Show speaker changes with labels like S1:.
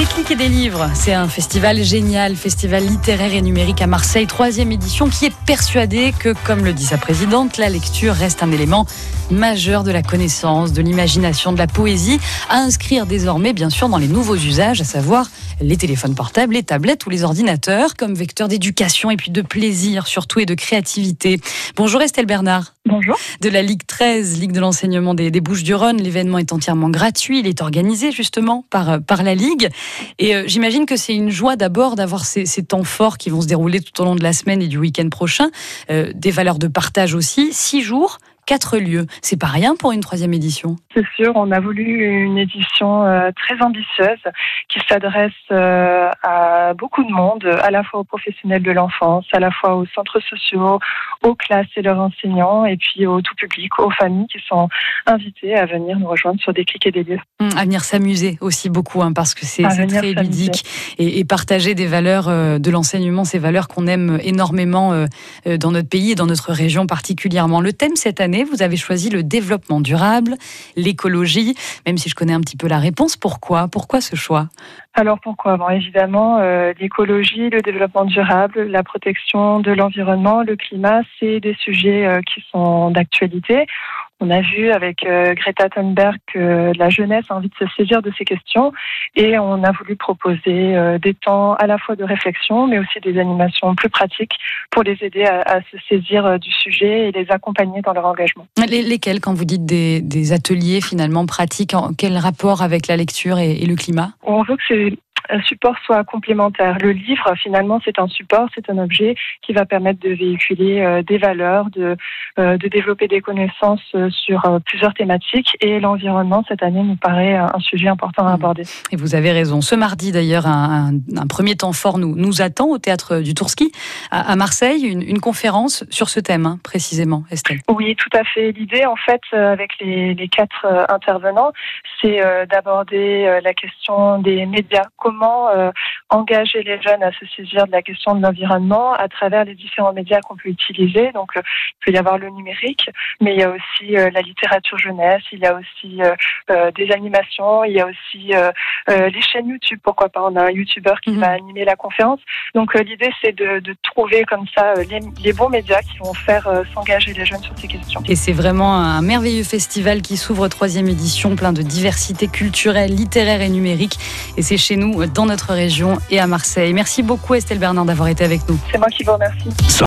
S1: Des clics et des livres, c'est un festival génial, festival littéraire et numérique à Marseille, 3e édition, qui est persuadé que, comme le dit sa présidente, la lecture reste un élément majeur de la connaissance, de l'imagination, de la poésie, à inscrire désormais bien sûr dans les nouveaux usages, à savoir les téléphones portables, les tablettes ou les ordinateurs, comme vecteur d'éducation et puis de plaisir surtout et de créativité. Bonjour Estelle Bernard.
S2: Bonjour.
S1: De la Ligue 13, Ligue de l'enseignement des Bouches-du-Rhône. L'événement est entièrement gratuit. Il est organisé justement par la Ligue. Et j'imagine que c'est une joie d'abord d'avoir ces temps forts qui vont se dérouler tout au long de la semaine et du week-end prochain. Des valeurs de partage aussi. 6 jours, 4 lieux. C'est pas rien pour une 3e édition.
S2: C'est sûr, on a voulu une édition très ambitieuse qui s'adresse à beaucoup de monde, à la fois aux professionnels de l'enfance, à la fois aux centres sociaux, aux classes et leurs enseignants, et puis au tout public, aux familles qui sont invitées à venir nous rejoindre sur des clics et des lieux.
S1: À venir s'amuser aussi beaucoup, parce que c'est très ludique et partager des valeurs de l'enseignement, ces valeurs qu'on aime énormément dans notre pays et dans notre région particulièrement. Le thème cette année, vous avez choisi le développement durable, l'écologie, même si je connais un petit peu la réponse. Pourquoi ce choix ?
S2: Alors pourquoi ? Évidemment, l'écologie, le développement durable, la protection de l'environnement, le climat, c'est des sujets qui sont d'actualité. On a vu avec Greta Thunberg que la jeunesse a envie de se saisir de ces questions et on a voulu proposer des temps à la fois de réflexion mais aussi des animations plus pratiques pour les aider à se saisir du sujet et les accompagner dans leur engagement.
S1: Lesquels, quand vous dites des ateliers finalement pratiques, quel rapport avec la lecture et le climat ?
S2: On veut que un support soit complémentaire. Le livre, finalement, c'est un support, c'est un objet qui va permettre de véhiculer des valeurs, de développer des connaissances sur plusieurs thématiques. Et l'environnement, cette année, nous paraît un sujet important à aborder.
S1: Et vous avez raison. Ce mardi, d'ailleurs, un premier temps fort nous attend au Théâtre du Tourski à Marseille, une conférence sur ce thème, précisément, Estelle.
S2: Oui, tout à fait. L'idée, en fait, avec les 4 intervenants, c'est d'aborder la question des médias. Comment engager les jeunes à se saisir de la question de l'environnement à travers les différents médias qu'on peut utiliser. Donc, il peut y avoir le numérique, mais il y a aussi la littérature jeunesse, il y a aussi des animations, il y a aussi les chaînes YouTube. Pourquoi pas ? On a un YouTuber qui va animer la conférence. Donc, l'idée, c'est de trouver comme ça les bons médias qui vont faire s'engager les jeunes sur ces questions.
S1: Et c'est vraiment un merveilleux festival qui s'ouvre, 3e édition, plein de diversité culturelle, littéraire et numérique. Et c'est chez nous, dans notre région et à Marseille. Merci beaucoup Estelle Bernard d'avoir été avec nous.
S2: C'est moi qui vous remercie.